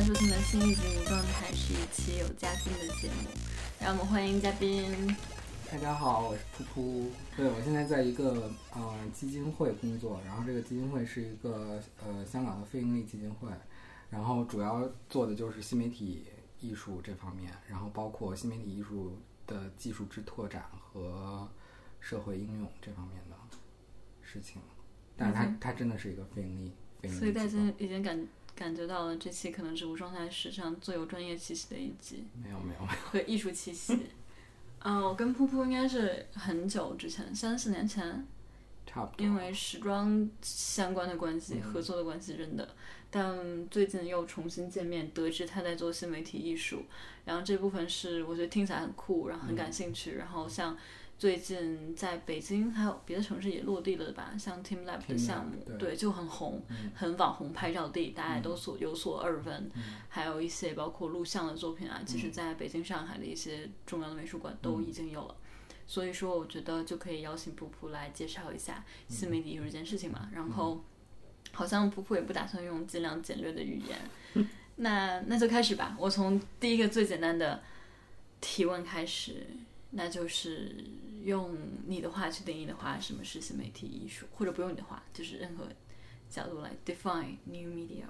在收听的新一集《状态》是一期有嘉宾的节目，让我们欢迎嘉宾。 大家好，我是噗噗。对，我现在在一个基金会工作，然后这个基金会是一个香港的非盈利基金会，然后主要做的就是新媒体艺术这方面，然后包括新媒体艺术的技术之拓展和社会应用这方面的事情。但是它真的是一个非盈利所以大家已经感觉到了这期可能是无状态史上最有专业气息的一集。 没有和艺术气息。我跟噗噗应该是很久之前，3-4年前差不多， 因为时装相关的关系、合作的关系认的，但最近又重新见面，得知他在做新媒体艺术，然后这部分是我觉得听起来很酷，然后很感兴趣，然后像最近在北京还有别的城市也落地了吧，像 TeamLab 的项目，对，就很红，很网红拍照地，大家都有所耳闻，还有一些包括录像的作品啊，其实在北京、上海的一些重要的美术馆都已经有了。所以说我觉得就可以邀请噗噗来介绍一下新媒体艺术这件事情嘛，然后好像噗噗也不打算用尽量简略的语言，那就开始吧。我从第一个最简单的提问开始，那就是用你的话去定义的话，什么是新媒体艺术，或者不用你的话，就是任何角度来 define new media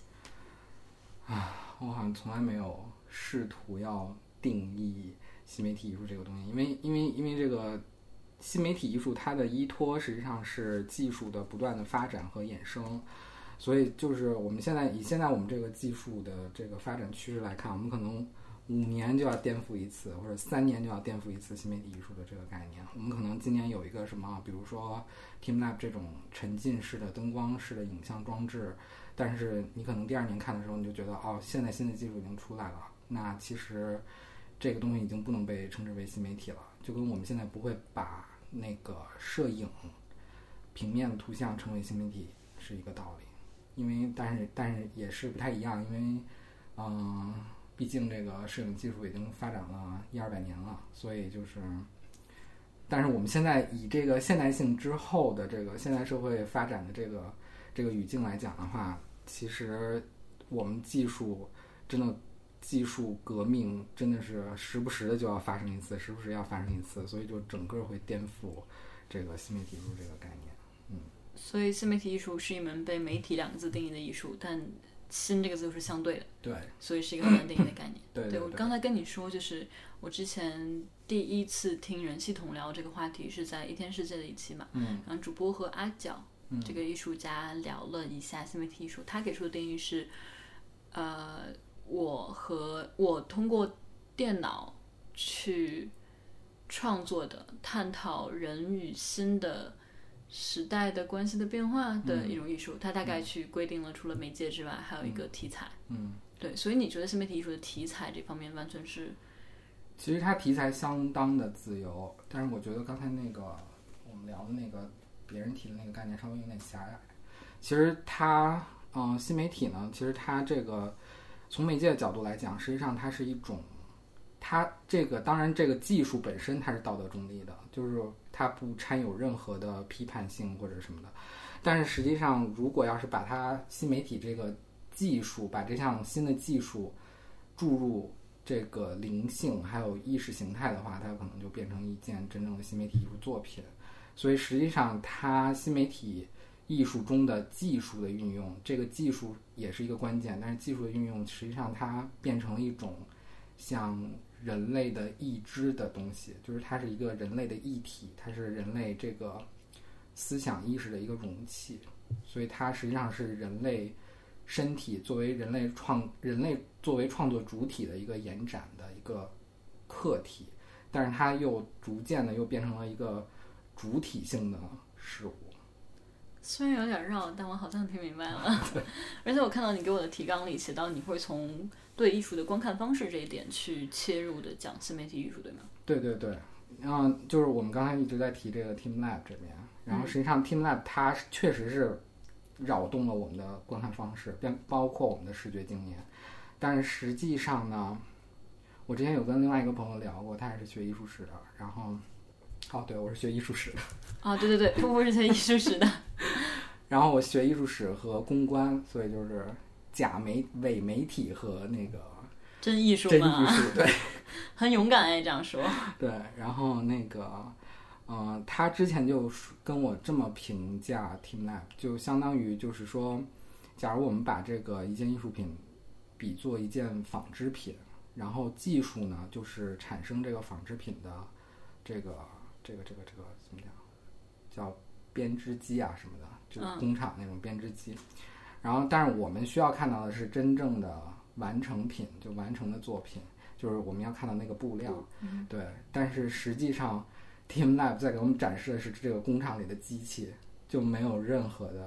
art。 我好像从来没有试图要定义新媒体艺术这个东西，因为这个新媒体艺术它的依托实际上是技术的不断的发展和衍生，所以就是我们现在我们这个技术的这个发展趋势来看，我们可能5年就要颠覆一次，或者3年就要颠覆一次新媒体艺术的这个概念。我们可能今年有一个什么，比如说 TeamLab 这种沉浸式的灯光式的影像装置，但是你可能第2年看的时候，你就觉得现在新的技术已经出来了，那其实这个东西已经不能被称之为新媒体了，就跟我们现在不会把那个摄影平面的图像称为新媒体是一个道理。因为但是也是不太一样，因为毕竟这个摄影技术已经发展了100-200年了，所以就是，但是我们现在以这个现代性之后的这个现代社会发展的这个语境来讲的话，其实我们技术革命真的是时不时的就要发生一次，所以就整个会颠覆这个新媒体艺术这个概念。 所以新媒体艺术是一门被媒体2个字定义的艺术，但新这个字是相对的， 对， 所以是一个很难定义的概念。 对， 我刚才跟你说，就是我之前第一次听人系统聊这个话题是在一天世界的一期嘛，然后主播和阿角这个艺术家聊了一下新媒体艺术，他给出的定义是我通过电脑去创作的，探讨人与新的时代的关系的变化的一种艺术，它大概去规定了除了媒介之外还有一个题材。对，所以你觉得新媒体艺术的题材这方面完全是， 其实它题材相当的自由，但是我觉得刚才那个我们聊的那个别人提的那个概念稍微有点狭隘。其实它新媒体呢，其实它这个从媒介的角度来讲，实际上它是一种，它这个当然这个技术本身它是道德中立的，就是它不掺有任何的批判性或者什么的。但是实际上如果要是把它新媒体这个技术，把这项新的技术注入这个灵性还有意识形态的话，它可能就变成一件真正的新媒体艺术作品。所以实际上它新媒体艺术中的技术的运用，这个技术也是一个关键，但是技术的运用实际上它变成了一种像人类的意志的东西，就是它是一个人类的意体，它是人类这个思想意识的一个容器，所以它实际上是人类身体作为人类作为创作主体的一个延展的一个客体，但是它又逐渐的又变成了一个主体性的事物。 虽然有点绕，但我好像听明白了。而且我看到你给我的提纲里写到你会从对艺术的观看方式这一点去切入的讲新媒体艺术，对吗？ 对，就是我们刚才一直在提这个 TeamLab 这边，然后实际上 TeamLab 它确实是扰动了我们的观看方式，包括我们的视觉经验。但是实际上呢，我之前有跟另外一个朋友聊过，他也是学艺术史的，然后对，我是学艺术史的。 对，噗噗是学艺术史的。 然后我学艺术史和公关，所以就是伪媒体和那个真艺术真嘛， 艺术，对， 很勇敢哎，这样说。 对，然后那个，他之前就跟我这么评价 TeamLab，就相当于就是说，假如我们把这个一件艺术品比作一件纺织品，然后技术呢，就是产生这个纺织品的这个怎么讲，叫编织机啊什么的，就是工厂那种编织机。然后，但是我们需要看到的是真正的完成品，就完成的作品，就是我们要看到那个布料。对，但是实际上 TeamLab 在给我们展示的是这个工厂里的机器，就没有任何的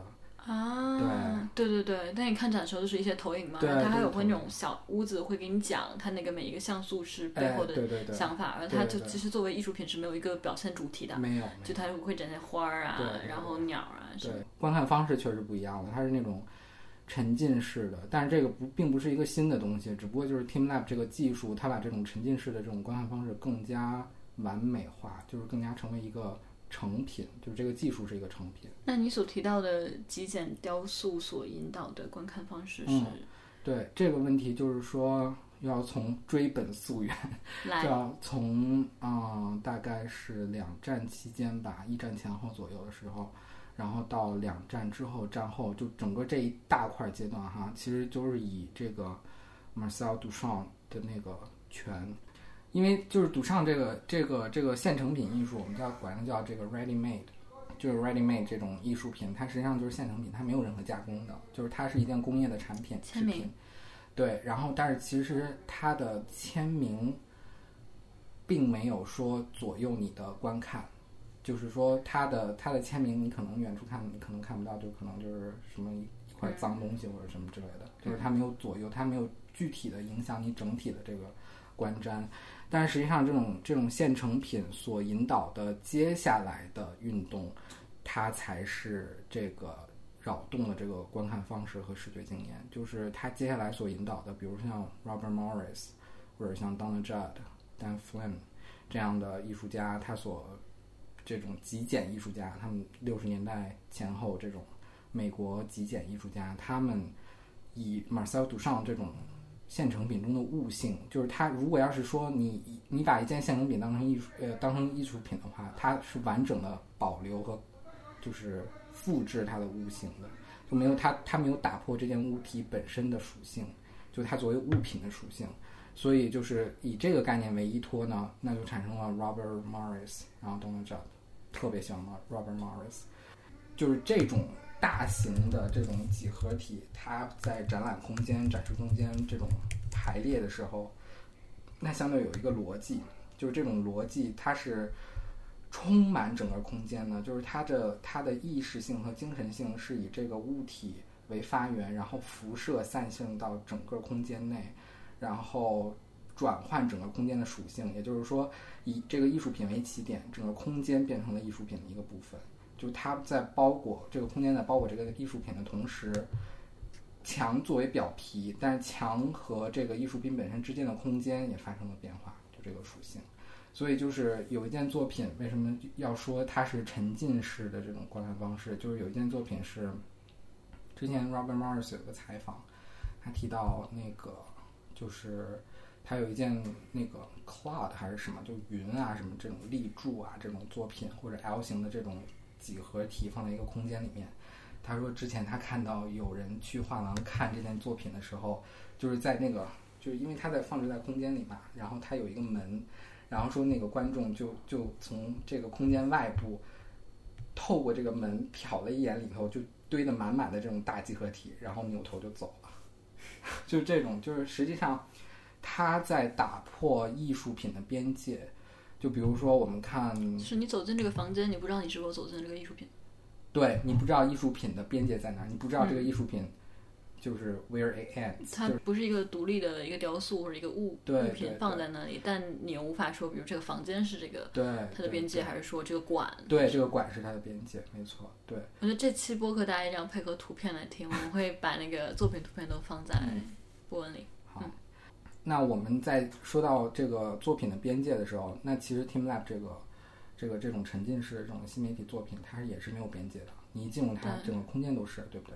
对，但你看展的时候就是一些投影嘛， 对， 它还有那种小屋子会给你讲它那个每一个像素是背后的想法，而它就其实作为艺术品是没有一个表现主题的， 没有， 就它会展现花啊，然后鸟啊， 对，观看方式确实不一样的，它是那种沉浸式的，但是这个并不是一个新的东西，只不过就是 TeamLab 这个技术，它把这种沉浸式的这种观看方式更加完美化，就是更加成为一个成品，就是这个技术是一个成品。 那你所提到的极简雕塑所引导的观看方式是？ 对这个问题，就是说要从追本溯源，就要从大概是2战期间吧，1战前后左右的时候，然后到2战之后、战后，就整个这一大块阶段哈，其实就是以这个 Marcel Duchamp 的那个全，因为就是Duchamp这个现成品艺术，我们管它叫这个 ready made， 就是 ready made 这种艺术品，它实际上就是现成品，它没有任何加工的，就是它是一件工业的产品签名。 对，然后但是其实它的签名并没有说左右你的观看，就是说它的签名你可能远处看你可能看不到，就可能就是什么一块脏东西或者什么之类的，就是它没有左右，它没有具体的影响你整体的这个观瞻。但是实际上这种现成品所引导的接下来的运动，它才是这个扰动了这个观看方式和视觉经验，就是他接下来所引导的，比如像 Robert Morris 或者像 Donald Judd、Dan Flynn 这样的艺术家，他所这种极简艺术家，他们60年代前后这种美国极简艺术家，他们以 Marcel Duchamp 这种现成品中的悟性，就是他如果要是说你把一件现成品当成艺术品的话，它是完整的保留和就是复制它的悟性的，就没有它没有打破这件物体本身的属性，就它作为物品的属性，所以就是以这个概念为依托呢，那就产生了 Robert Morris， 然后 Donald Judd， 特别喜欢 Robert Morris， 就是这种大型的这种几何体，它在展览空间、展示空间这种排列的时候，那相对有一个逻辑，就是这种逻辑它是充满整个空间呢，就是它的意识性和精神性是以这个物体为发源，然后辐射散性到整个空间内，然后转换整个空间的属性，也就是说以这个艺术品为起点，整个空间变成了艺术品的一个部分，就它在包裹这个空间，在包裹这个艺术品的同时，墙作为表皮，但是墙和这个艺术品本身之间的空间也发生了变化，就这个属性。所以就是有一件作品为什么要说它是沉浸式的这种观看方式，就是有一件作品是之前 Robert Morris 有个采访，他提到那个就是他有一件那个 cloud 还是什么，就云啊什么这种立柱啊这种作品，或者 L 型的这种几何体放在一个空间里面。他说之前他看到有人去画廊看这件作品的时候，就是在那个就是因为他在放置在空间里嘛，然后他有一个门，然后说那个观众就从这个空间外部透过这个门瞟了一眼里头，就堆得满满的这种大几何体，然后扭头就走了。就这种就是实际上他在打破艺术品的边界。就比如说我们看是你走进这个房间，你不知道你是否走进这个艺术品， 对，你不知道艺术品的边界在哪，你不知道这个艺术品就是 where it ends， 它不是一个独立的一个雕塑或者一个物品放在那里，但你又无法说，比如这个房间是这个它的边界，还是说这个馆？ 对，这个馆是它的边界，没错。对， 我觉得这期播客大家一定要配合图片来听，我们会把那个作品图片都放在播文里。 好，那我们在说到这个作品的边界的时候，那其实 TeamLab 这种沉浸式这种新媒体作品，它也是没有边界的，你一进入它整个空间都是，对不对？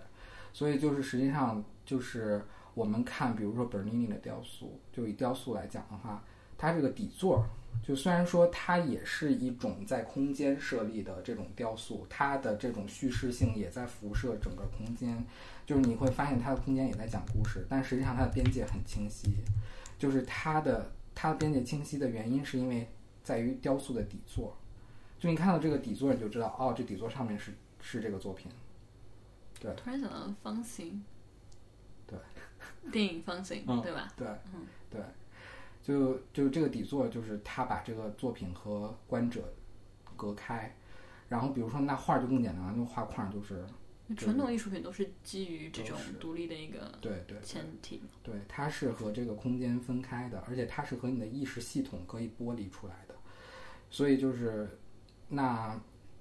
所以就是实际上就是我们看，比如说 Bernini 的雕塑，就以雕塑来讲的话，它这个底座，就虽然说它也是一种在空间设立的这种雕塑，它的这种叙事性也在辐射整个空间，就是你会发现它的空间也在讲故事，但实际上它的边界很清晰。就是它的边界清晰的原因是因为在于雕塑的底座，就你看到这个底座，你就知道哦，这底座上面是这个作品。对， 突然想到方形， 对， 电影方形，对吧？ 对，对，就这个底座，就是他把这个作品和观者隔开。然后比如说那画就更简单了，就画框就是传统艺术品都是基于这种独立的一个前提。 对，它是和这个空间分开的，而且它是和你的意识系统可以剥离出来的。所以就是那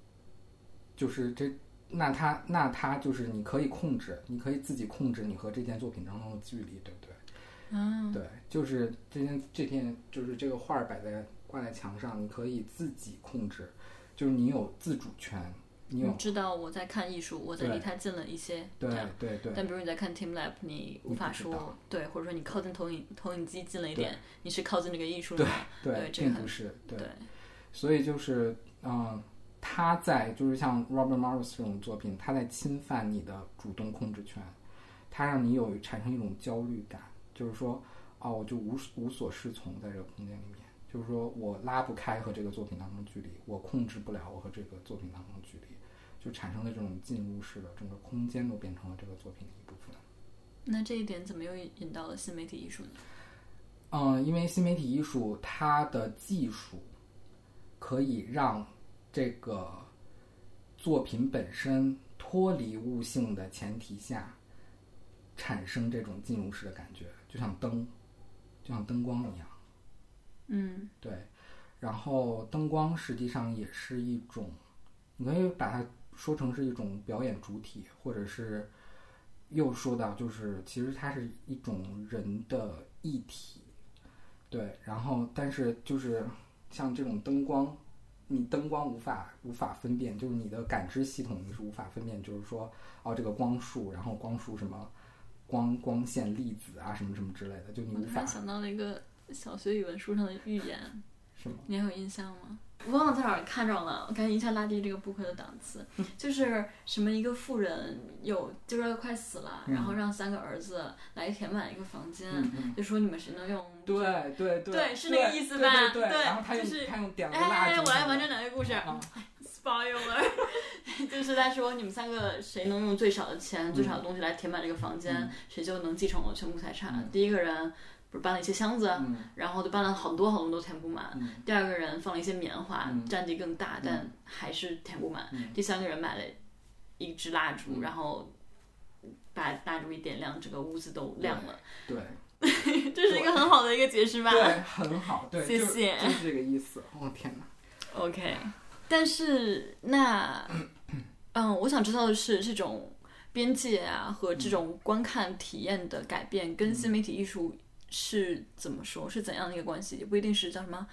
它就是你可以控制，你可以自己控制你和这件作品当中的距离，对不对？对，就是这片就是这个画挂在墙上，你可以自己控制，就是你有自主权。你知道我在看艺术，我在离它近了一些。 对。 但比如你在看 TeamLab， 你无法说对，或者说你靠近投影机近了一点，你是靠近这个艺术的吗？对， 并不是。对。所以就是他在就是像 Robert Morris 这种作品，他在侵犯你的主动控制权，他让你产生一种焦虑感，就是说我就无所适从在这个空间里面，就是说我拉不开和这个作品当中的距离，我控制不了我和这个作品当中的距离，就产生了这种进入式的，整个空间都变成了这个作品的一部分。 那这一点怎么又引到了新媒体艺术呢？因为新媒体艺术它的技术可以让这个作品本身脱离物性的前提下产生这种进入式的感觉，就像灯光一样。对。然后灯光实际上也是一种，你可以把它说成是一种表演主体，或者是又说到就是其实它是一种人的议题。对。然后但是就是像这种灯光，你灯光无法分辨，就是你的感知系统你是无法分辨，就是说这个光束，然后光束什么光线粒子啊什么什么之类的，就你无法。 我想到了一个小学语文书上的寓言， 是吗？ 你还有印象吗？我忘了在哪儿看着了，我感觉一下拉低这个播客的档次。就是什么一个妇人就是快死了，然后让3个儿子来填满一个房间，就说你们谁能用？对，是那个意思吧？ 对。然后他用点了个蜡烛。 我来完整讲这个故事。Spoiler， 就是他说你们3个谁能用最少的钱、最少的东西来填满这个房间，谁就能继承我全部财产。第一个人不是搬了一些箱子，然后就搬了很多很多都填不满。第二个人放了一些棉花，占地更大，但还是填不满。第3个人买了一支蜡烛，然后把蜡烛一点亮，整个屋子都亮了。 对。 这是一个很好的一个解释吧？ 对，很好。对， 谢谢。 就是这个意思。天哪。 OK， 但是那我想知道的是这种边界啊和这种观看体验的改变跟新媒体艺术是怎么说，是怎样的一个关系？也不一定是叫什么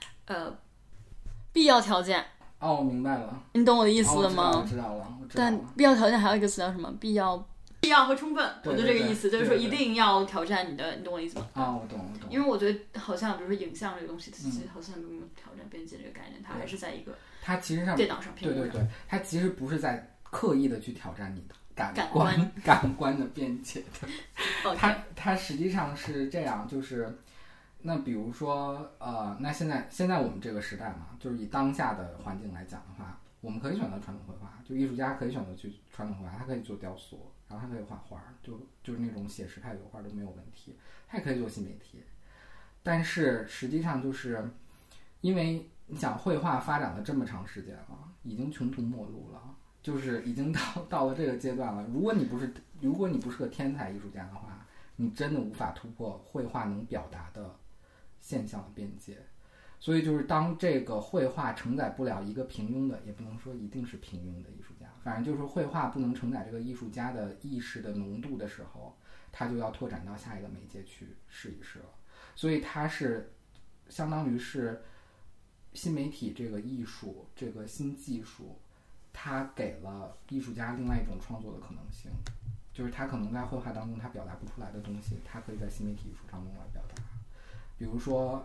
必要条件。 我明白了。 你懂我的意思了吗？ 我知道了。 但必要条件还有一个词叫什么？必要和充分。我就这个意思，就是说一定要挑战你懂我的意思吗？ 我懂。 因为我觉得好像比如说影像这个东西，它其实好像没有挑战边界这个概念，它还是在一个它其实上电脑上屏幕上。 对，它其实不是在刻意的去挑战你的感官的边界的。它实际上是这样，就是那比如说那现在我们这个时代嘛，就是以当下的环境来讲的话，我们可以选择传统绘画，就艺术家可以选择去传统绘画，他可以做雕塑，然后他可以画画，就是那种写实派油画都没有问题，他也可以做新媒体。但是实际上就是因为你想绘画发展了这么长时间了，已经穷途末路了，就是已经到了这个阶段了。如果你不是个天才艺术家的话，你真的无法突破绘画能表达的现象的边界。所以就是当这个绘画承载不了一个平庸的，也不能说一定是平庸的艺术家，反正就是绘画不能承载这个艺术家的意识的浓度的时候，他就要拓展到下一个媒介去试一试了。所以它是相当于是新媒体这个艺术，这个新技术，它给了艺术家另外一种创作的可能性。 就是他可能在绘画当中他表达不出来的东西，他可以在新媒体艺术当中来表达。比如说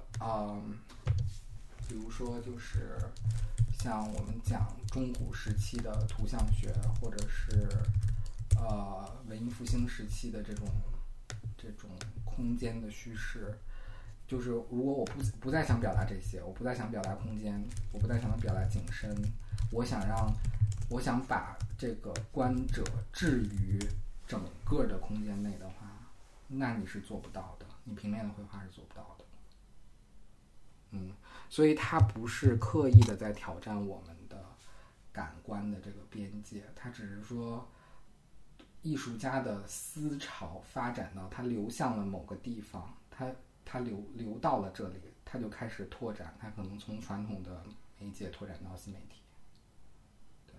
就是像我们讲中古时期的图像学，或者是文艺复兴时期的这种空间的叙事，就是如果我不再想表达这些，我不再想表达空间，我不再想表达景深，我想把这个观者置于整个的空间内的话，那你是做不到的，你平面的绘画是做不到的。所以它不是刻意的在挑战我们的感官的这个边界，它只是说艺术家的思潮发展到它流向了某个地方，它流到了这里，它就开始拓展，它可能从传统的媒介拓展到新媒体。对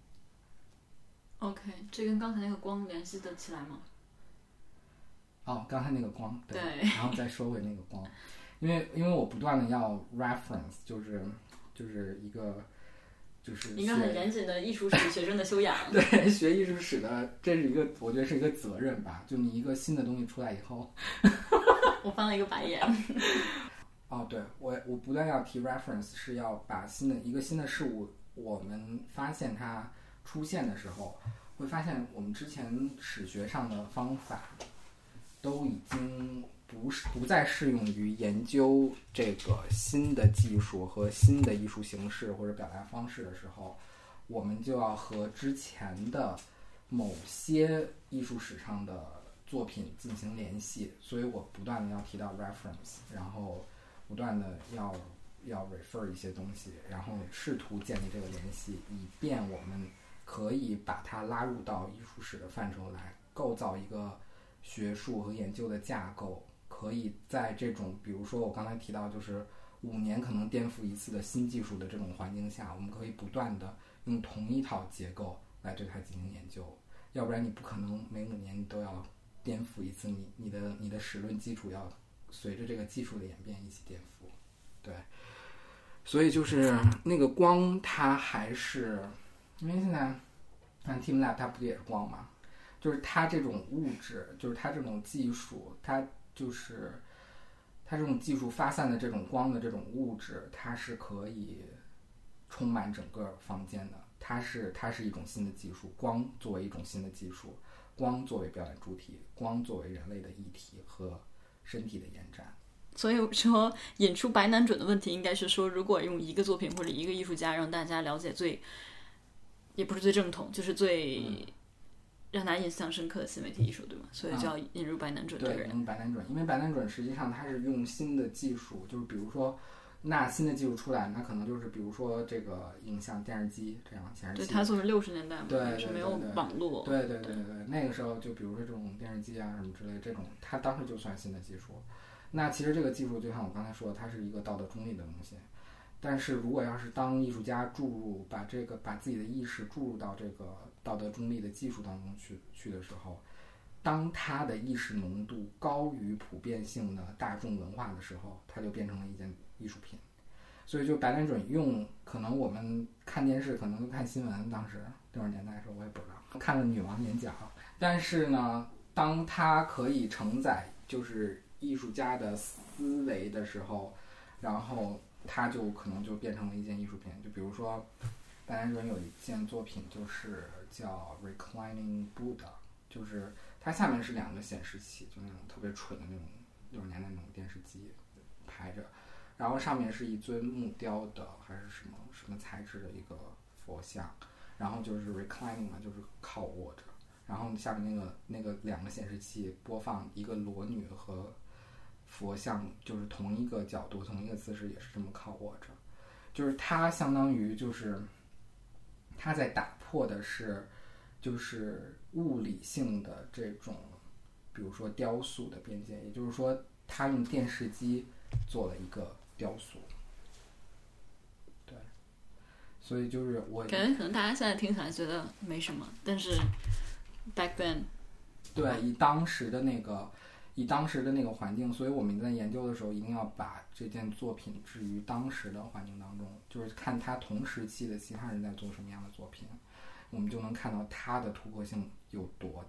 OK， 这跟刚才那个光联系得起来吗？ 刚才那个光，对， 对， 然后再说回那个光，因为我不断的要 reference， 就是一个很严谨的艺术史学生的修养。 对，学艺术史的，这是一个我觉得是一个责任吧。就你一个新的东西出来以后， 我翻了一个白眼。 对，我不断要提 reference， 是要把一个新的事物，我们发现它出现的时候，会发现我们之前史学上的方法都已经不再适用于研究这个新的技术和新的艺术形式或者表达方式的时候，我们就要和之前的某些艺术史上的作品进行联系，所以我不断的要提到 reference， 然后不断的要 refer 一些东西，然后试图建立这个联系，以便我们可以把它拉入到艺术史的范畴来，构造一个学术和研究的架构，可以在这种比如说我刚才提到就是5年可能颠覆一次的新技术的这种环境下，我们可以不断的用同一套结构来对它进行研究，要不然你不可能每5年你都要颠覆一次，你的史论基础要随着这个技术的演变一起颠覆。对，所以就是那个光它还是因为现在看 TeamLab 它不也是光吗？就是它这种物质，就是它这种技术，它这种技术发散的这种光的这种物质，它是可以充满整个房间的。它是一种新的技术，光作为一种新的技术，光作为表演主体，光作为人类的议题和身体的延展。 所以说引出白南准的问题应该是说，如果用一个作品或者一个艺术家让大家了解也不是最正统，就是最让大家印象深刻的新媒体艺术，对吗？所以就要引入白南准这个人。 对，引入白南准，因为白南准实际上他是用新的技术，就是比如说那新的技术出来，那可能就是比如说这个影像电视机这样显示器。 对，他做是60年代嘛， 对， 是没有网络。 对，那个时候就比如说这种电视机啊什么之类，这种他当时就算新的技术。那其实这个技术就像我刚才说的，它是一个道德中立的东西。但是如果要是当艺术家把自己的意识注入到这个道德中立的技术当中去的时候，当他的意识浓度高于普遍性的大众文化的时候，它就变成了一件艺术品。所以就白南准可能我们看电视，可能看新闻，当时60年代的时候我也不知道，看了女王演讲，但是呢，当它可以承载就是艺术家的思维的时候，然后它就可能就变成了一件艺术品。就比如说白南准有一件作品就是叫 Reclining Buddha， 就是它下面是2个显示器，就那种特别蠢的那种60年代那种电视机排着，然后上面是一尊木雕的还是什么材质的一个佛像，然后就是 reclining 嘛，就是靠卧着，然后下面那个2个显示器播放一个裸女和佛像，就是同一个角度同一个姿势，也是这么靠卧着。就是它相当于就是它在打破的是就是物理性的这种比如说雕塑的边界，也就是说它用电视机做了一个雕塑。对，所以就是我感觉可能大家现在听起来觉得没什么，但是 back then 对以当时的那个环境，所以我们在研究的时候一定要把这件作品置于当时的环境当中，就是看他同时期的其他人在做什么样的作品，我们就能看到他的突破性有多大。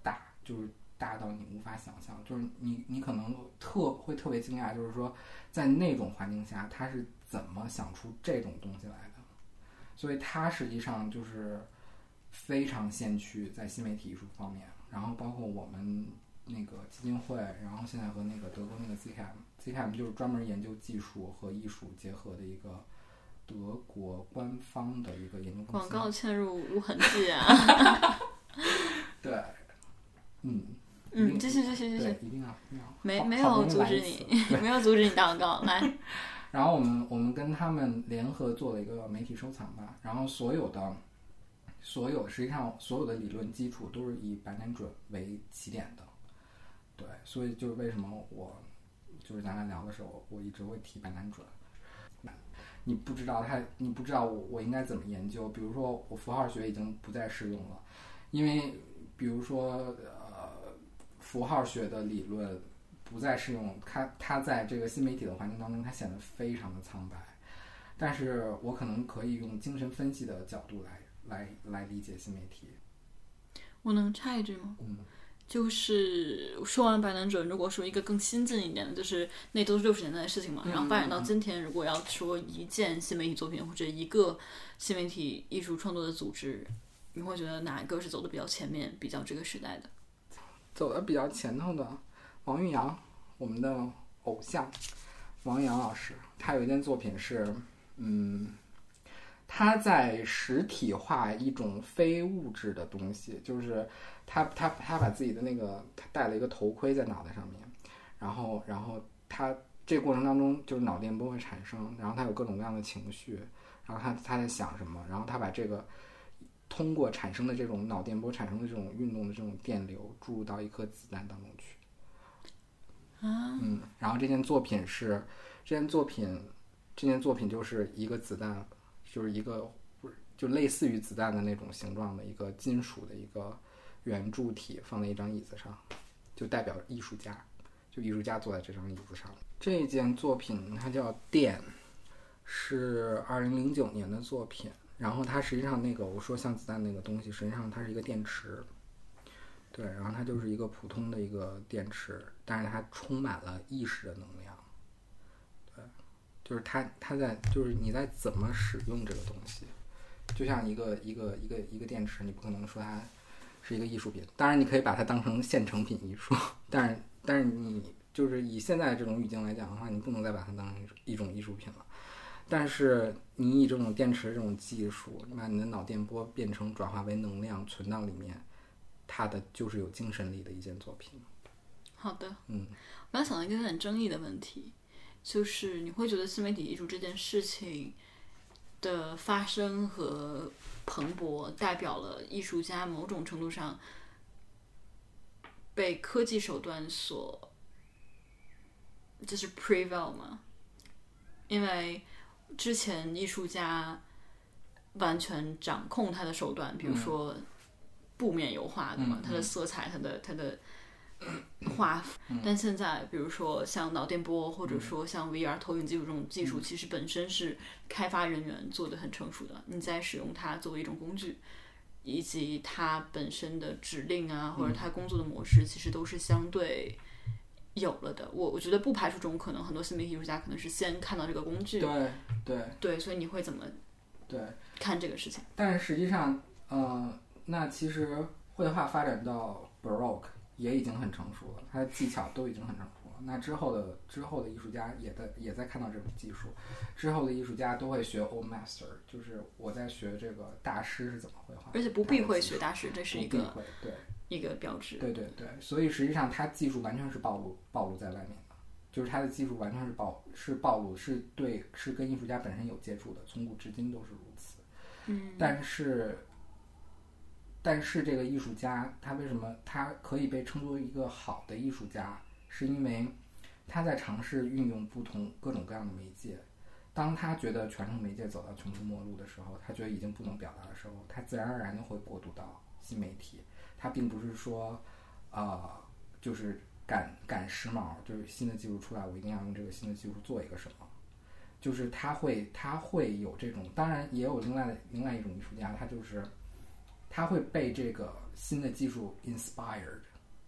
就是大到你无法想象，就是你可能会特别惊讶，就是说在那种环境下他是怎么想出这种东西来的。所以他实际上就是非常先驱在新媒体艺术方面，然后包括我们那个基金会，然后现在和那个德国那个 ZCAM 就是专门研究技术和艺术结合的一个德国官方的一个研究公司。 广告嵌入无痕迹啊！ 对， 继续， 一定要没有阻止你，没有阻止你打广告来。 然后我们跟他们联合做了一个媒体收藏吧，然后实际上所有的理论基础都是以白南准为起点的。对，所以就是为什么就是咱俩聊的时候，我一直会提白南准。你不知道我应该怎么研究，比如说我符号学已经不再适用了，因为比如说符号学的理论不再适用，它在这个新媒体的环境当中，它显得非常的苍白。但是我可能可以用精神分析的角度来理解新媒体。 我能插一句吗？就是说完白南准，如果说一个更新进一点的，就是那都是60年代的事情嘛，然后发展到今天，如果要说一件新媒体作品或者一个新媒体艺术创作的组织，你会觉得哪一个是走的比较前面，比较这个时代的？ 走的比较前头的王玉阳，我们的偶像王玉阳老师，他有一件作品是他在实体化一种非物质的东西，就是他把自己的那个，他戴了一个头盔在脑袋上面，然后他这个过程当中就是脑电波会产生，然后他有各种各样的情绪，然后他在想什么，然后他把这个通过产生的这种脑电波产生的这种运动的这种电流注入到一颗子弹当中去。然后这件作品就是一个子弹，就是一个就类似于子弹的那种形状的一个金属的一个圆柱体放在一张椅子上，就代表艺术家，就艺术家坐在这张椅子上。这件作品它叫电，是2009年的作品。然后它实际上那个我说像子弹那个东西，实际上它是一个电池。对，然后它就是一个普通的一个电池，但是它充满了意识的能量。对，就是它在，就是你在怎么使用这个东西，就像一个电池，你不可能说它是一个艺术品。当然，你可以把它当成现成品艺术，但是你就是以现在这种语境来讲的话，你不能再把它当成一种艺术品了。但是你以这种电池这种技术，你把你的脑电波变成转化为能量存到里面，它的就是有精神力的一件作品。 好的，我刚想到一个很争议的问题，就是你会觉得新媒体艺术这件事情的发生和蓬勃，代表了艺术家某种程度上被科技手段所就是 prevail 吗？因为之前艺术家完全掌控他的手段，比如说布面油画，对吗？它的色彩，它的画，但现在比如说像脑电波，或者说像 VR 投影技术这种技术，其实本身是开发人员做得很成熟的，你在使用它作为一种工具，以及它本身的指令啊，或者它工作的模式，其实都是相对有了的。我觉得不排除这种可能，很多新媒体艺术家可能是先看到这个工具，对，所以你会怎么看这个事情？ 但是实际上那其实绘画发展到 Baroque 也已经很成熟了，它的技巧都已经很成熟了。那之后的艺术家也在看到这种技术，之后的艺术家都会学 Old Master， 就是我在学这个大师是怎么绘画， 而且不避讳学大师，这是一个一个标志。 对，所以实际上他技术完全是暴露在外面的，就是他的技术完全是暴露，是跟艺术家本身有接触的，从古至今都是如此。但是这个艺术家他为什么他可以被称作一个好的艺术家，是因为他在尝试运用各种各样的媒介。当他觉得传统媒介走到穷途末路的时候，他觉得已经不能表达的时候，他自然而然的会过渡到新媒体。他并不是说就是赶时髦，就是新的技术出来我一定要用这个新的技术做一个什么，就是他会有这种。当然也有另外一种艺术家，他会被这个新的技术 inspired，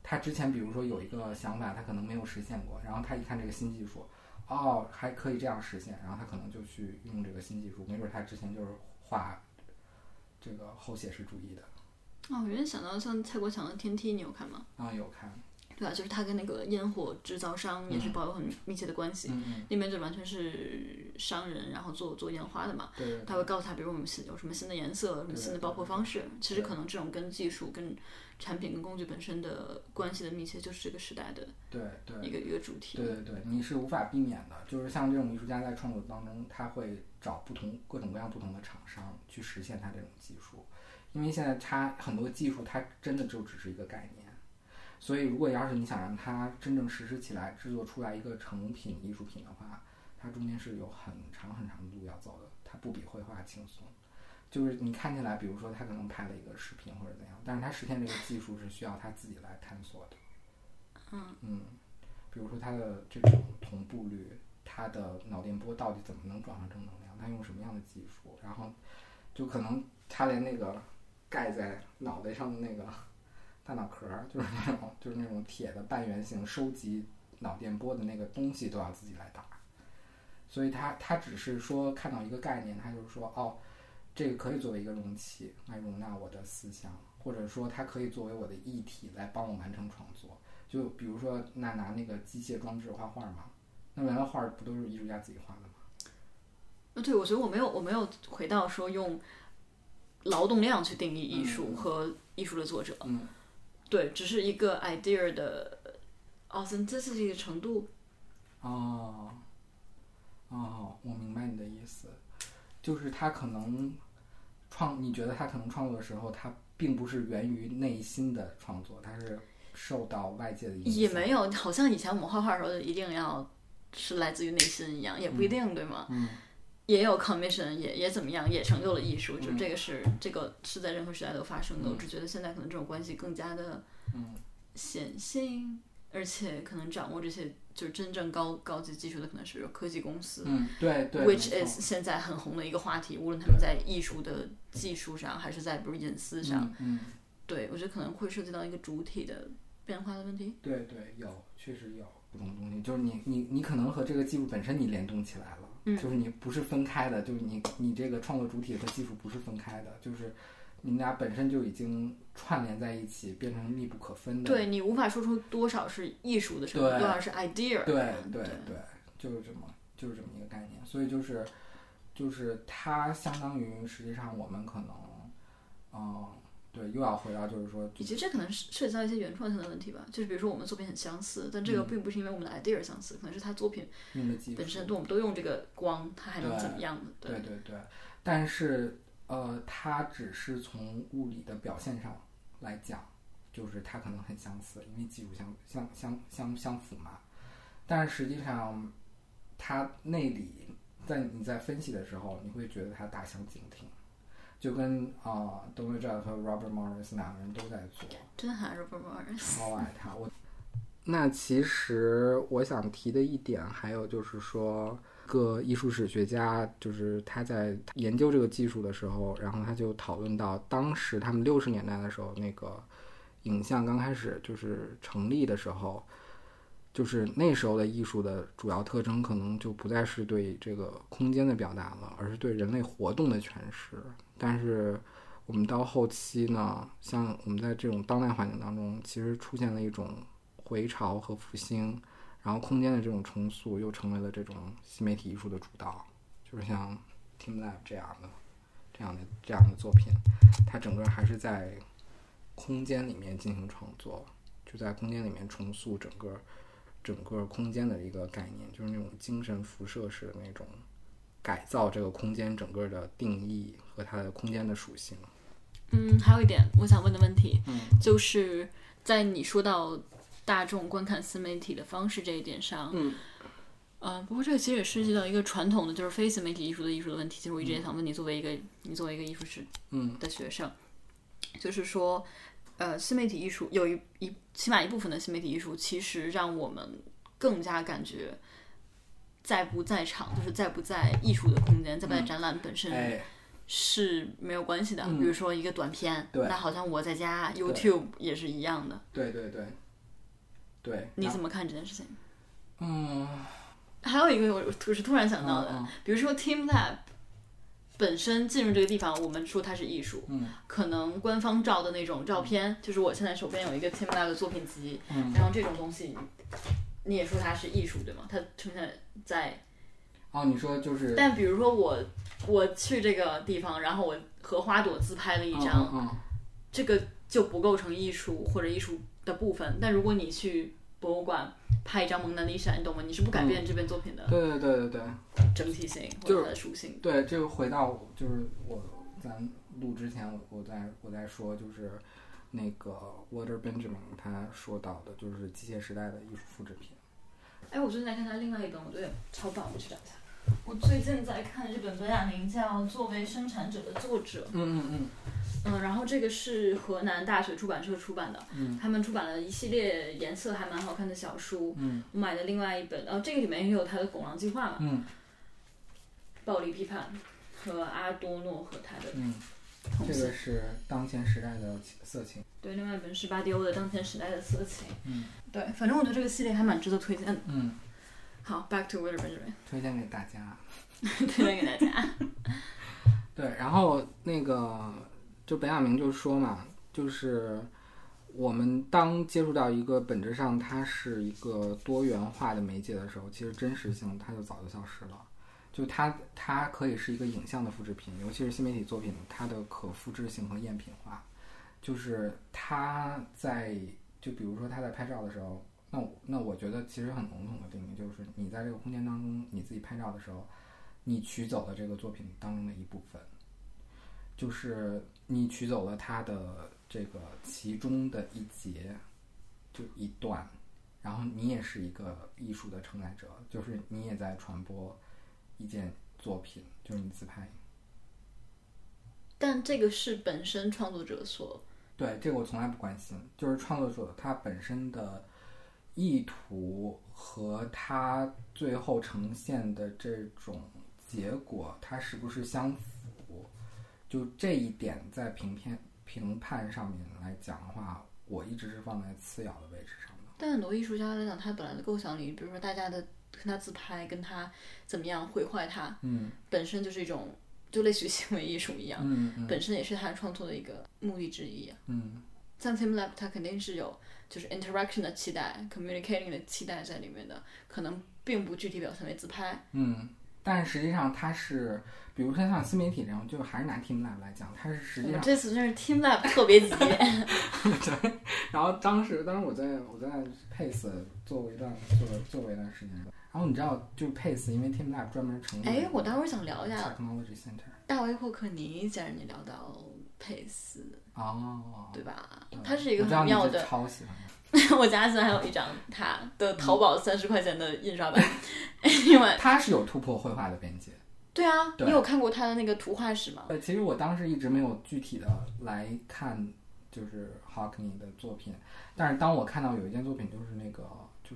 他之前比如说有一个想法，他可能没有实现过，然后他一看这个新技术，哦，还可以这样实现，然后他可能就去用这个新技术，没准他之前就是画这个后写实主义的。 我原来想到像蔡国强的《天梯》，你有看吗？ 有看。 对啊，就是他跟那个烟火制造商也是保有很密切的关系，那边就完全是商人，然后做烟花的嘛。 对。 他会告诉他，比如我们有什么新的颜色，有什么新的爆破方式。其实可能这种跟技术、跟产品、跟工具本身的关系的密切，就是这个时代的一个主题。 对，你是无法避免的。就是像这种艺术家在创作当中，他会找各种各样不同的厂商去实现他这种技术，因为现在他很多技术，它真的就只是一个概念。所以如果要是你想让它真正实施起来，制作出来一个成品艺术品的话，它中间是有很长很长的路要走的，它不比绘画轻松。就是你看起来比如说他可能拍了一个视频或者怎样，但是他实现这个技术是需要他自己来探索的。比如说他的这种同步率，他的脑电波到底怎么能转化成能量，他用什么样的技术，然后就可能他连那个盖在脑袋上的那个大脑壳，就是那种铁的半圆形收集脑电波的那个东西都要自己来打。所以他只是说看到一个概念，他就是说这个可以作为一个容器来容纳我的思想，或者说它可以作为我的议题来帮我完成创作。就比如说拿那个机械装置画画嘛，那原来画不都是艺术家自己画的吗？ 对，我觉得我没有回到说用劳动量去定义艺术和艺术的作者。对，只是一个 idea 的 authenticity 的程度。 我明白你的意思，就是他可能你觉得他可能创作的时候，他并不是源于内心的创作，他是受到外界的影响。 也没有，好像以前我们画画的时候就一定要是来自于内心一样，也不一定，对吗？也有 commission， 也怎么样，也成就了艺术。就这个是在任何时代都发生的。我只觉得现在可能这种关系更加的显性，而且可能掌握这些就是真正高级技术的可能是比如科技公司。 对 ，which is 现在很红的一个话题，无论他们在艺术的技术上，还是在比如隐私上。对，我觉得可能会涉及到一个主体的变化的问题。 对，确实有这种东西，就是你可能和这个技术本身你联动起来了。就是你不是分开的，就是你这个创作主体和技术不是分开的，就是你们俩本身就已经串联在一起，变成密不可分的。 对，你无法说出多少是艺术的成分，多少是 idea。 对，就是这么一个概念。所以就是它相当于实际上我们可能对，又要回到就是说， 以及这可能涉及到一些原创性的问题吧。就是比如说我们作品很相似，但这个并不是因为我们的 idea 相似，可能是他作品本身，对，我们都用这个光，它还能怎么样呢？ 对。但是它只是从物理的表现上来讲，就是它可能很相似，因为技术相符嘛。但是实际上，它内里你在分析的时候，你会觉得它大相径庭。就跟Donald Judd 和 Robert Morris 两个人都在做， 真爱 Robert Morris， 超爱他。那其实我想提的一点，还有就是说，个艺术史学家就是他在研究这个技术的时候，然后他就讨论到当时他们60年代的时候，那个影像刚开始就是成立的时候，就是那时候的艺术的主要特征可能就不再是对这个空间的表达了，而是对人类活动的诠释。但是我们到后期呢，像我们在这种当代环境当中，其实出现了一种回潮和复兴，然后空间的这种重塑又成为了这种新媒体艺术的主导。就是像 TeamLab 这样的作品，它整个还是在空间里面进行创作，就在空间里面重塑整个空间的一个概念，就是那种精神辐射式的那种改造这个空间整个的定义和它的空间的属性。 还有一点我想问的问题，就是在你说到大众观看新媒体的方式这一点上，不过这个其实也涉及到一个传统的就是非新媒体艺术的问题。其实我一直也想问你，作为一个艺术史的学生，就是说新媒体艺术有起码一部分的新媒体艺术，其实让我们更加感觉在不在场，就是在不在艺术的空间，在不在展览本身是没有关系的。比如说一个短片，那好像我在家 YouTube 也是一样的。 对， 对， 你怎么看这件事情？ 嗯， 还有一个我是突然想到的，比如说 TeamLab 本身进入这个地方，我们说它是艺术，可能官方照的那种照片，就是我现在手边有一个 TeamLab 的作品集，然后这种东西你也说它是艺术对吗？它呈现在你说就是， 但比如说我去这个地方，然后我和花朵自拍了一张，这个就不构成艺术或者艺术的部分。但如果你去博物馆拍一张蒙娜丽莎，你懂吗？你是不改变这边作品的对整体性或者它的属性。 对，这个回到就是咱录之前我在说，就是那个 Walter Benjamin 他说到的，就是机械时代的艺术复制品。 哎，我最近在看他另外一本，我觉得超棒，我去找一下。我最近在看这本本雅明叫《作为生产者》的作者。然后这个是河南大学出版社出版的，他们出版了一系列颜色还蛮好看的小书。我买的另外一本，这个里面也有他的《拱廊计划》嘛，暴力批判和阿多诺和他的这个是当前时代的色情。 对，另外一本是巴迪欧的《当前时代的色情》。对，反正我觉得这个系列还蛮值得推荐的。好 ，Back to Walter Benjamin， 推荐给大家。 推荐给大家。 对，然后那个就本雅明就说嘛，就是我们当接触到一个本质上它是一个多元化的媒介的时候，其实真实性它就早就消失了。就它可以是一个影像的复制品，尤其是新媒体作品，它的可复制性和赝品化。就是它在就比如说他在拍照的时候，那我觉得其实很笼统的定义就是你在这个空间当中你自己拍照的时候，你取走了这个作品当中的一部分，就是你取走了它的这个其中的一节，就一段，然后你也是一个艺术的承载者，就是你也在传播一件作品，就是你自拍。 但这个是本身创作者所对，这个我从来不关心，就是创作者他本身的意图和他最后呈现的这种结果，它是不是相符？就这一点在评判上面来讲的话，我一直是放在次要的位置上的。 但很多艺术家来讲，他本来的构想里，比如说大家的跟他自拍，跟他怎么样毁坏他，本身就是一种。就类似于行为艺术一样，本身也是他创作的一个目的之一。像 TeamLab 它肯定是有就是 interaction 的期待 communicating 的期待在里面的，可能并不具体表现为自拍。 但是实际上它是，比如说像新媒体这种，就还是拿 TeamLab 来讲，它是实际上这次真是 TeamLab 特别集。 对，然后当时我在 Pace 做过一段时间。然后你知道，就是 Pace， 因为 TeamLab 专门成立。 我待会儿想聊一下 Technology Center。 大卫霍克尼，既然你聊到 Pace，对吧？ 对， 他是一个很妙的。 超喜欢。 我家现在还有一张他的淘宝30块钱的印刷版，因为他是有突破绘画的边界。 对啊，你有看过他的那个图画史吗？ 其实我当时一直没有具体的来看，就是 Hockney 的作品，但是当我看到有一件作品，就是那个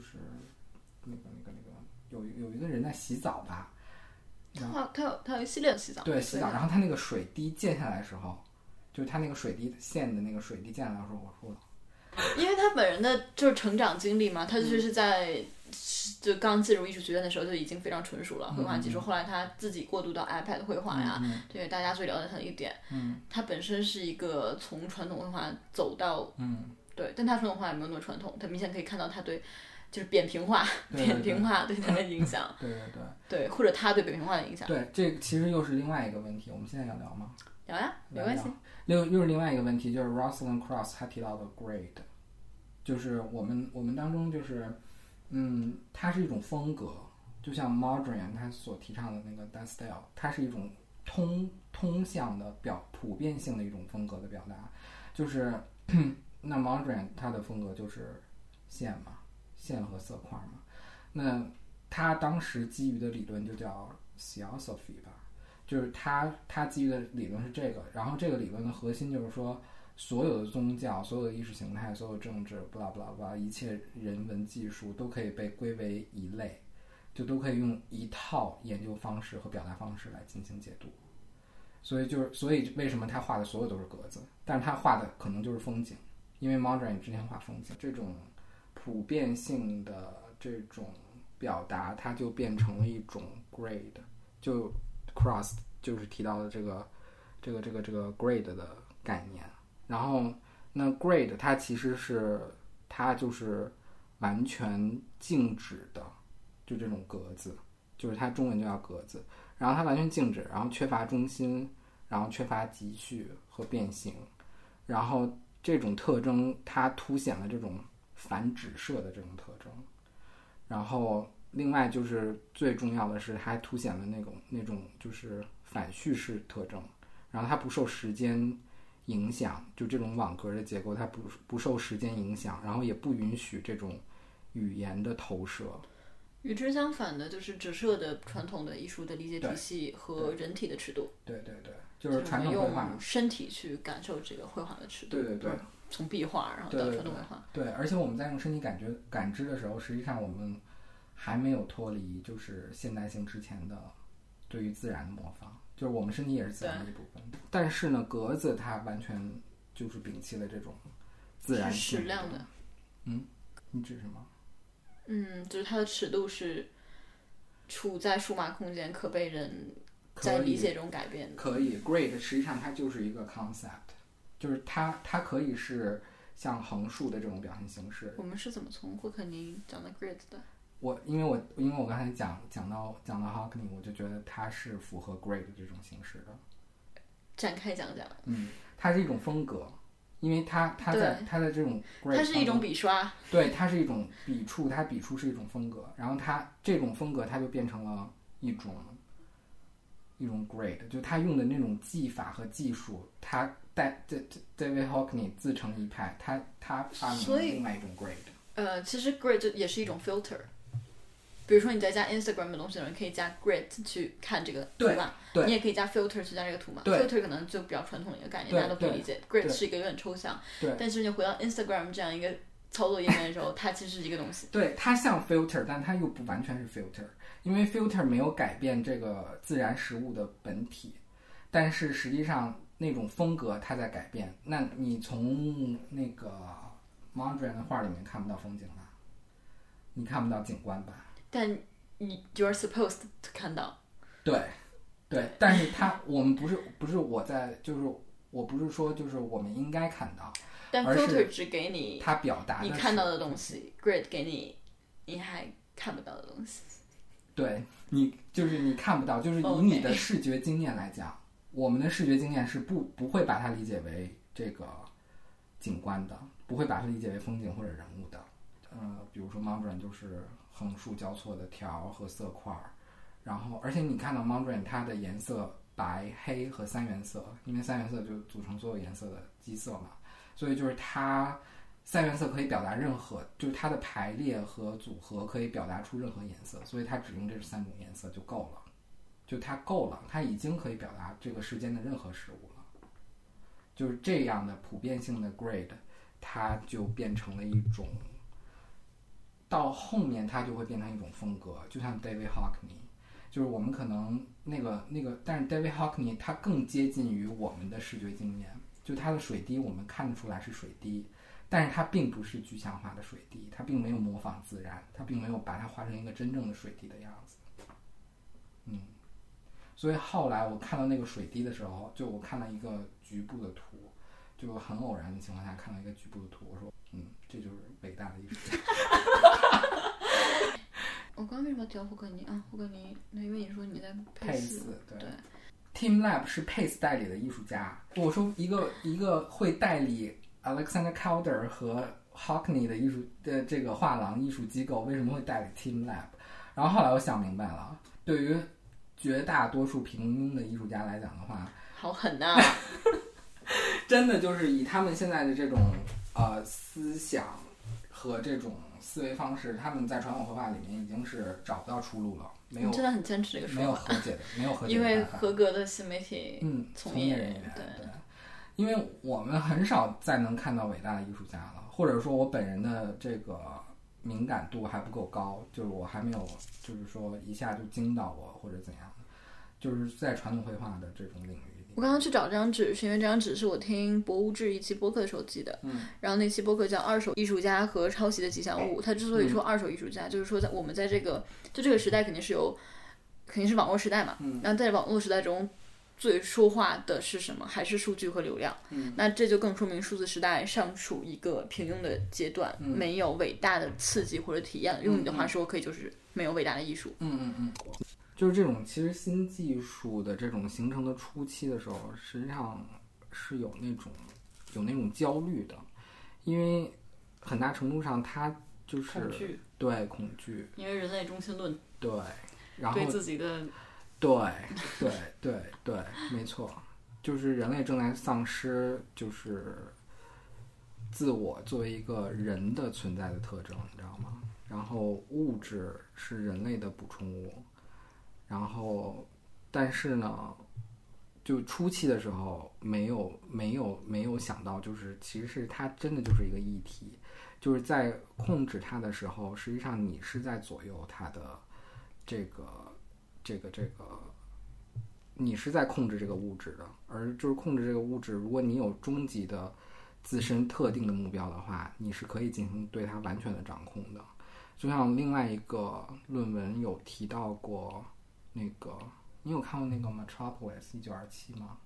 有一个人在洗澡吧， 他有一系列的洗澡， 对，洗澡，然后他那个水滴溅下来的时候，就是他那个水滴线的那个水滴溅下来的时候，我说， 因为他本人的就是成长经历嘛，他就是在就刚进入艺术学院的时候就已经非常纯熟了绘画技术，后来他自己过渡到 iPad 绘画呀，这个大家最了解他的一点。他本身是一个从传统绘画走到对，但他传统绘画也没有那么传统，他明显可以看到他对就是扁平化对他的影响。对，或者他对扁平化的影响。 对，这其实又是另外一个问题，我们现在要聊吗？ 聊呀，没关系。 又是另外一个问题，就是 Rosalind Krauss 他提到的 grade， 就是我们当中就是它是一种风格，就像 Mondrian 他所提倡的那个 dance style， 它是一种通向的普遍性的一种风格的表达，就是那 Mondrian 他的风格就是线和色块嘛，那他当时基于的理论就叫 Theosophy 吧，就是他基于的理论是这个，然后这个理论的核心就是说，所有的宗教、所有的意识形态、所有政治，blah blah blah， 一切人文技术都可以被归为一类，就都可以用一套研究方式和表达方式来进行解读。所以为什么他画的所有都是格子，但是他画的可能就是风景，因为 Mondrian 之前画风景，这种普遍性的这种表达，它就变成了一种 grade， 就 cross 就是提到的这个 grade 的概念。然后那 grade 它其实是它就是完全静止的，就这种格子，就是它中文就叫格子，然后它完全静止，然后缺乏中心，然后缺乏集序和变形，然后这种特征它凸显了这种反指涉的这种特征。然后另外就是最重要的是它还凸显了那种就是反叙事特征，然后它不受时间影响，就这种网格的结构它不受时间影响，然后也不允许这种语言的投射。 与之相反的就是折射的传统的艺术的理解体系和人体的尺度。 对对对，就是传统绘画用身体去感受这个绘画的尺度。 对对对， 从壁画然后到传统绘画。 对，而且我们在用身体感知的时候，实际上我们还没有脱离就是现代性之前的对于自然的模仿，就是我们身体也是自然的一部分。但是呢，格子它完全就是摒弃了这种自然性。 是矢量的。 你指什么？ 就是它的尺度是处在数码空间，可被人在理解中改变的。 可以 ，grade 实际上它就是一个 concept， 就是它可以是像横竖的这种表现形式。 我们是怎么从霍克尼讲到 grade 的？ 因为我刚才讲到 Hockney， 我就觉得它是符合 grade 这种形式的。 展开讲讲。 它是一种风格。因为它在这种 grade， 它是一种笔刷， 对，它是一种笔触，它笔触是一种风格，然后它这种风格它就变成了一种 grade， 就它用的那种技法和技术，它David Hockney 自成一派，他发明了另外一种 grade。 其实 grade 也是一种 filter。比如说你在加 Instagram 的东西的时候，你可以加 grid 去看这个图嘛，你也可以加 filter 去加这个图嘛。filter 可能就比较传统的一个概念，大家都可以理解。grid 是一个有点抽象，但是你回到 Instagram 这样一个操作页面的时候，它其实是一个东西。 对，它像 filter， 但它又不完全是 filter， 因为 filter 没有改变这个自然实物的本体，但是实际上那种风格它在改变。那你从那个 Mondrian 的画里面看不到风景吧？你看不到景观吧？ 但你 you're supposed to 看到。 对，但是我们不是我在，就是我不是说就是我们应该看到， 但 filter 只给你它表达你看到的东西 ，grid 给你还看不到的东西。 对，你看不到，就是以你的视觉经验来讲，我们的视觉经验是不会把它理解为这个景观的，不会把它理解为风景或者人物的。比如说 Mondrian 就是横竖交错的条和色块，然后而且你看到 Mondrian 它的颜色白黑和三原色，因为三原色就组成所有颜色的基色嘛，所以就是它三原色可以表达任何，就是它的排列和组合可以表达出任何颜色，所以它只用这三种颜色就够了，就它够了，它已经可以表达这个世间的任何事物了。就是这样的普遍性的 grade， 它就变成了一种。到后面它就会变成一种风格，就像 David Hockney， 就是我们可能那个，但是 David Hockney 他更接近于我们的视觉经验，就他的水滴我们看得出来是水滴，但是它并不是具象化的水滴，它并没有模仿自然，它并没有把它画成一个真正的水滴的样子。所以后来我看到那个水滴的时候，就我看到一个局部的图，就很偶然的情况下看到一个局部的图，我说这就是伟大的艺术家。 我刚刚为什么提到霍克尼啊？霍克尼，那因为你说你在佩斯， 对。TeamLab 是 Pace 代理的艺术家。我说一个会代理 Alexander Calder 和 Hockney 的艺术的这个画廊艺术机构，为什么会代理 TeamLab？ 然后后来我想明白了，对于绝大多数平庸的艺术家来讲的话， 好狠呐！ 真的就是以他们现在的这种思想和这种思维方式，他们在传统绘画里面已经是找不到出路了，没有， 真的很坚持这个说法， 没有和解的，没有和解的因为合格的新媒体从业人员， 对， 因为我们很少再能看到伟大的艺术家了，或者说我本人的这个敏感度还不够高，就是我还没有，就是说一下就惊到我或者怎样的，就是在传统绘画的这种领域里。 我刚刚去找这张纸，是因为这张纸是我听博物志一期播客的时候记的。然后那期播客叫《二手艺术家和抄袭的吉祥物》。它之所以说二手艺术家，就是说我们在这个时代肯定是网络时代嘛。然后在网络时代中，最说话的是什么？还是数据和流量。那这就更说明数字时代尚处一个平庸的阶段，没有伟大的刺激或者体验。用你的话说，可以就是没有伟大的艺术。 就是这种其实新技术的这种形成的初期的时候，实际上是有那种焦虑的，因为很大程度上它就是恐惧， 因为人类中心论， 对，然后对自己的， 对，没错，就是人类正在丧失就是自我作为一个人的存在的特征，你知道吗？然后物质是人类的补充物。然后，但是呢，就初期的时候没有想到，就是其实是它真的就是一个议题，就是在控制它的时候，实际上你是在左右它的这个，你是在控制这个物质的，而就是控制这个物质，如果你有终极的自身特定的目标的话，你是可以进行对它完全的掌控的。就像另外一个论文有提到过。那个，你有看过那个 Metropolis 1927吗？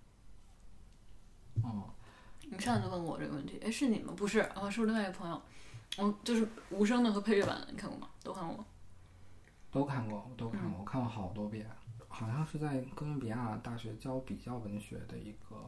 你上次就问过我这个问题，哎，是你们不是？是我另外一个朋友，就是无声的和配乐版的，你看过吗？都看过吗？ 都看过，我看过好多遍。好像是在哥伦比亚大学教比较文学的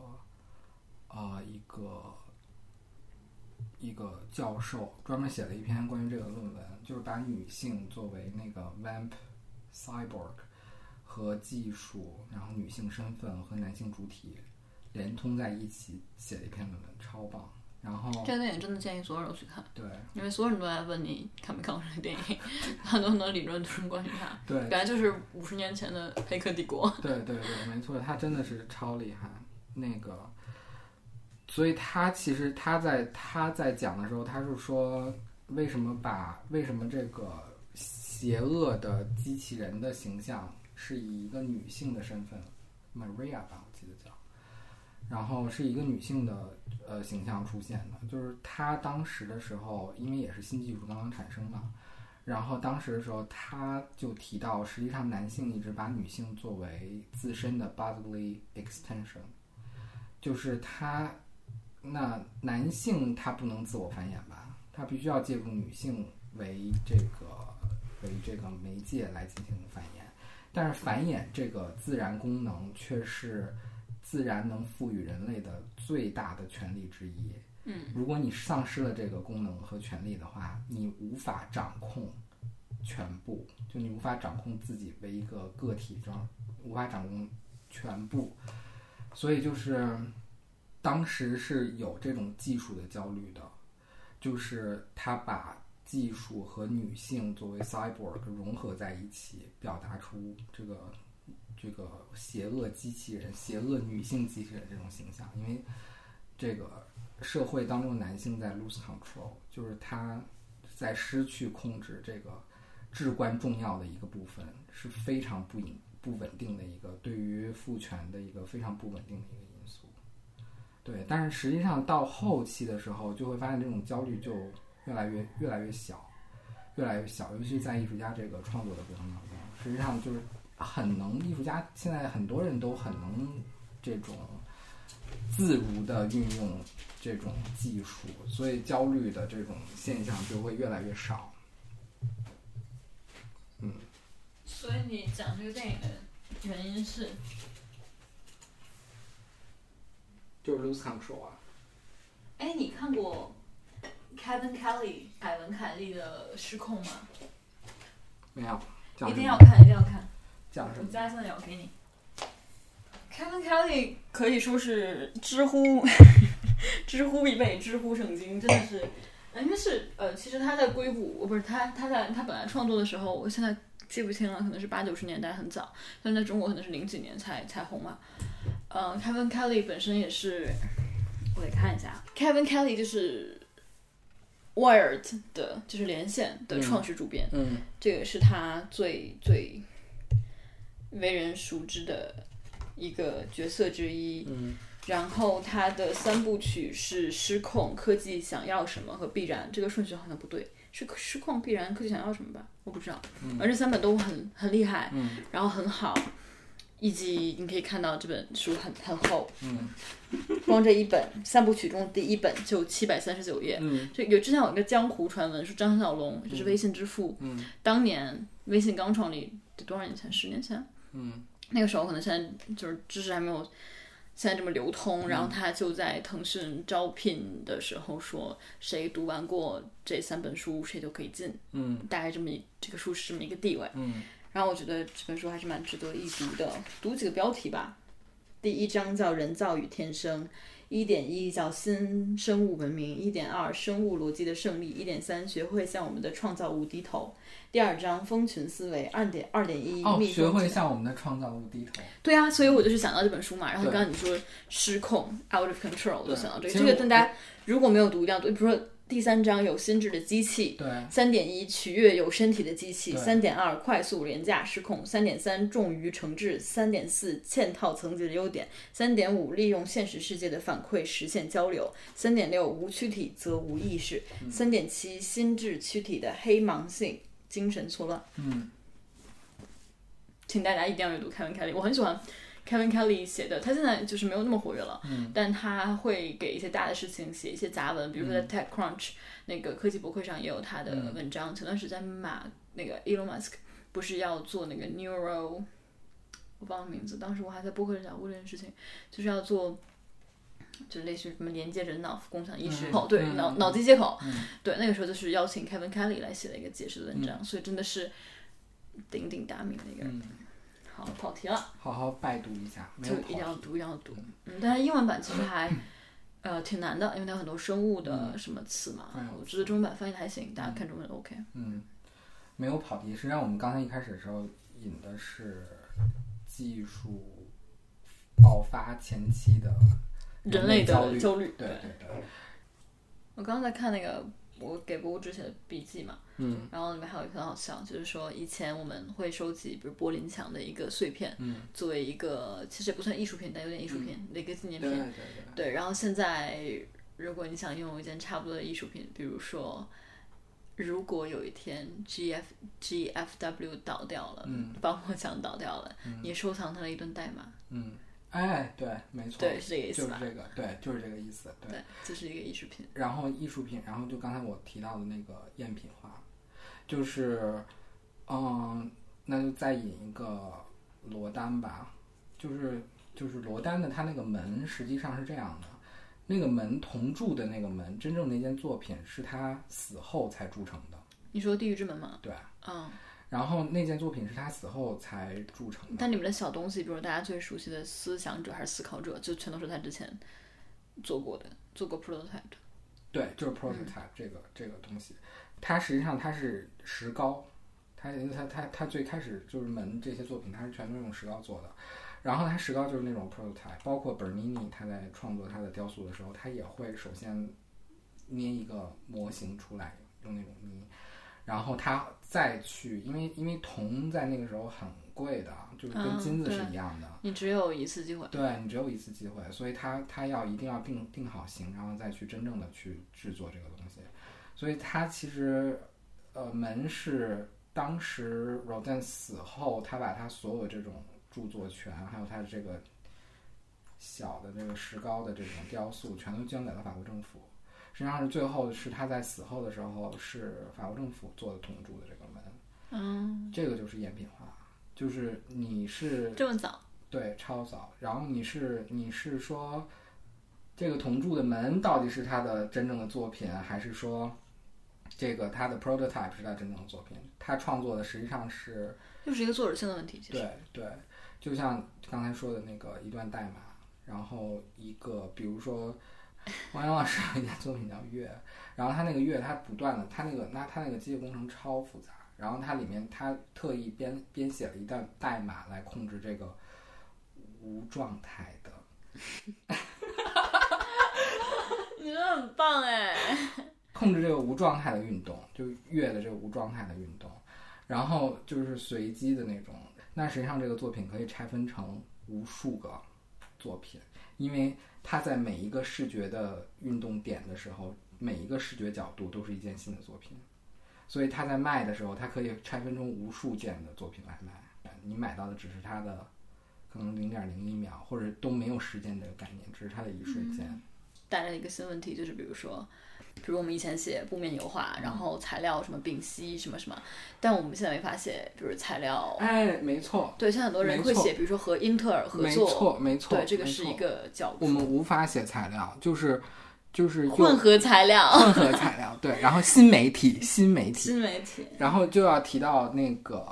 一个教授，专门写了一篇关于这个论文，就是把女性作为那个 vamp cyborg。和技术，然后女性身份和男性主体连通在一起写了一篇论文，超棒。然后这个电影真的建议所有人都去看， 对， 因为所有人都在问你看没看过这个电影，很多理论都是关于它。 对， 感觉就是50年前的《黑客帝国》。 对，没错，他真的是超厉害。那个，所以他其实他在讲的时候，他是说为什么这个邪恶的机器人的形象。是以一个女性的身份 Maria 吧，我记得叫，然后是一个女性的形象出现的。就是她当时的时候，因为也是新技术刚刚产生嘛，然后当时的时候她就提到，实际上男性一直把女性作为自身的 bodily extension， 就是那男性他不能自我繁衍吧，他必须要借助女性为这个媒介来进行繁衍。但是繁衍这个自然功能却是自然能赋予人类的最大的权利之一。如果你丧失了这个功能和权利的话，你无法掌控全部，就你无法掌控自己为一个个体，无法掌控全部。所以就是当时是有这种技术的焦虑的，就是他把技术和女性作为 cyborg 融合在一起，表达出这个邪恶机器人、邪恶女性机器人这种形象。因为这个社会当中男性在 lose control， 就是他在失去控制这个至关重要的一个部分，是非常不稳定的一个，对于父权的一个非常不稳定的一个因素。对，但是实际上到后期的时候，就会发现这种焦虑就越来越小，尤其在艺术家这个创作的过程当中，实际上就是艺术家现在很多人都很能这种自如的运用这种技术，所以焦虑的这种现象就会越来越少。 所以你讲这个电影的原因是？ 就是 lose control 啊。 哎，你看过 Kevin Kelly 凯文凯利的《失控》吗？ 没有。 一定要看，一定要看。 讲什么？ 我加上有给你。Kevin Kelly 可以说是知乎必备，知乎圣经，真的是。因为是其实他在硅谷，不是他本来创作的时候，我现在记不清了，可能是80、90年代很早，但在中国可能是00几年才红嘛。Kevin Kelly 本身也是，我得看一下 ，Kevin Kelly 就是 Wired 的，就是连线的创始主编，这个是他最为人熟知的一个角色之一。 嗯， 然后它的3部曲是失控、科技想要什么和必然，这个顺序好像不对，是失控、必然、科技想要什么吧？我不知道。而这3本都很厉害，然后很好。以及你可以看到这本书很厚，光这一本3部曲中第1本就739页。就之前有一个江湖传闻说张小龙就是微信之父，当年微信刚创立，多少年前？10年前。那个时候可能现在就是知识还没有现在这么流通，然后他就在腾讯招聘的时候说，谁读完过这3本书，谁都可以进。大概这个书是这么一个地位。然后我觉得这本书还是蛮值得一读的，读几个标题吧。第1章叫人造与天生， 1.1 叫新生物文明， 1.2 生物逻辑的胜利， 1.3 学会向我们的创造物低头。第2章蜂群思维， 2.1 学会向我们的创造物低头。 对啊，所以我就是想到这本书嘛。然后刚刚你说失控 out of control， 我就想到这个。这个大家如果没有读一定要读，比如说第3章有心智的机器， 3.1 取悦有身体的机器， 3.2 快速廉价失控， 3.3 重于惩治， 3.4 嵌套层级的优点， 3.5 利用现实世界的反馈实现交流， 3.6 无躯体则无意识， 3.7 心智躯体的黑盲性精神错乱。请大家一定要阅读 Kevin Kelly， 我很喜欢Kevin Kelly 写的，他现在就是没有那么活跃了，但他会给一些大的事情写一些杂文，比如说在 TechCrunch 那个科技博客上也有他的文章。前段时间那个 Elon Musk 不是要做那个 Neuro， 我忘了名字，当时我还在博客上讲过这件事情，就是要做就类似于什么连接人脑共享意识，对，脑机接口，对，那个时候就是邀请 Kevin Kelly 来写了一个解释的文章，所以真的是鼎鼎大名的一个人。好，跑题了， 好好拜读一下， 就一定要读，一定要读。但是英文版其实还挺难的，因为它有很多生物的什么词嘛。我觉得中文版翻译的还行，大家看中文 OK。 没有跑题，实际上我们刚才一开始的时候引的是技术爆发前期的人类的焦虑。 对。 我刚刚在看那个我给博物志写的笔记嘛，然后里面还有一个很好笑，就是说以前我们会收集比如柏林墙的一个碎片，作为一个其实也不算艺术品，但有点艺术品的一个纪念品。对，然后现在如果你想拥有一件差不多的艺术品，比如说如果有一天 GFW 倒掉了，防火墙倒掉了，你收藏它的一段代码。 对，没错， 对，是这个意思吧？ 就是这个，对，就是这个意思， 对，这是一个艺术品。 然后艺术品，然后就刚才我提到的那个赝品化，就是，那就再引一个罗丹吧，就是罗丹的他那个门实际上是这样的，那个门铜铸的那个门，真正那件作品是他死后才铸成的。 你说地狱之门吗？ 对，然后那件作品是他死后才铸成的。但你们的小东西，比如大家最熟悉的思想者还是思考者，就全都是他之前做过 prototype 的。 对，就是 prototype 这个东西，它实际上它是石膏，它最开始就是门这些作品，它是全都用石膏做的。然后它石膏就是那种 prototype， 包括 Bernini 他在创作他的雕塑的时候，他也会首先捏一个模型出来，用那种泥。然后他再去，因为铜在那个时候很贵的，就是跟金子是一样的， 你只有一次机会。 对，你只有一次机会，所以他一定要定好型，然后再去真正的去制作这个东西。所以他其实门是当时 Rodin 死后，他把他所有这种著作权，还有他这个小的这个石膏的这种雕塑，全都交给了法国政府。实际上是最后是他在死后的时候，是法国政府做的铜铸的这个门。这个就是赝品化，就是你是这么早？ 对，超早。然后你是说这个铜铸的门到底是他的真正的作品，还是说这个他的 prototype 是他真正的作品？他创作的实际上是就是一个作者性的问题。其实对，就像刚才说的那个一段代码，然后一个比如说。王阳老师有一件作品叫月，然后他那个月，他不断的，他那个机械工程超复杂，然后它里面他特意编写了一段代码来控制这个无状态的。 你真的很棒哎！ 控制这个无状态的运动，就月的这个无状态的运动，然后就是随机的那种。那实际上这个作品可以拆分成无数个作品，因为它在每一个视觉的运动点的时候，每一个视觉角度都是一件新的作品，所以它在卖的时候，它可以拆分成无数件的作品来卖，你买到的只是它的可能0.01秒，或者都没有时间这个概念，只是它的一瞬间。 带来一个新问题，就是比如我们以前写布面油画，然后材料什么丙烯什么什么，但我们现在没法写，比如材料。 没错。 对，像很多人会写，比如说和英特尔合作。 没错。 对，这个是一个角度。 我们无法写材料，就是混合材料。 对，然后新媒体，然后就要提到那个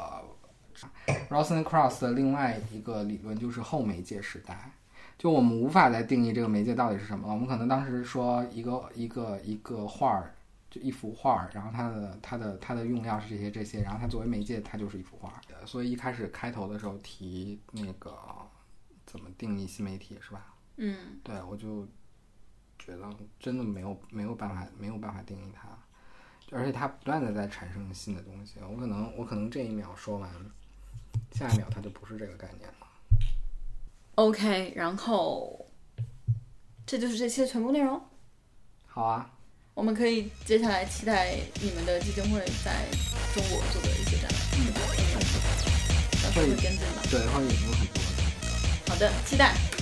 Rosencrantz 的另外一个理论，就是后媒介时代。就我们无法再定义这个媒介到底是什么了。我们可能当时说一个画，就一幅画，然后它的用料是这些，然后它作为媒介，它就是一幅画。所以一开始开头的时候提那个怎么定义新媒体，是吧？对，我就觉得真的没有办法定义它，而且它不断的在产生新的东西。我可能这一秒说完，下一秒它就不是这个概念了。 OK， 然后这就是这期的全部内容。 好啊， 我们可以接下来期待你们的基金会在中国做的一些展览。到时候会跟进吧。 对，会引入很多。 好的，期待。